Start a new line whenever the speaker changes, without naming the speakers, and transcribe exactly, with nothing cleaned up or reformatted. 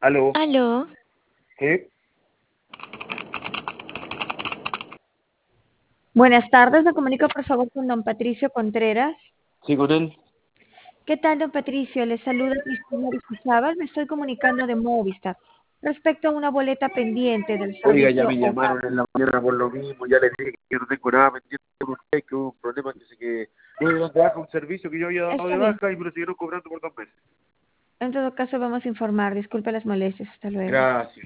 Aló,
Aló,
¿qué?
Buenas tardes, me comunico por favor con don Patricio Contreras.
Sí, con él.
¿Qué tal, don Patricio? Le saluda Cristina Aristizábal, me estoy comunicando de Movistar respecto a una boleta pendiente del
Oiga, ya
servicio
me
hogar.
llamaron en la mañana por lo mismo, ya les dije que yo no tengo nada pendiente con usted, que hubo un problema que se que no dieron de baja un servicio que yo había dado de
Está bien.
baja y me lo siguieron cobrando por dos meses.
En todo caso, vamos a informar. Disculpe las molestias. Hasta luego.
Gracias.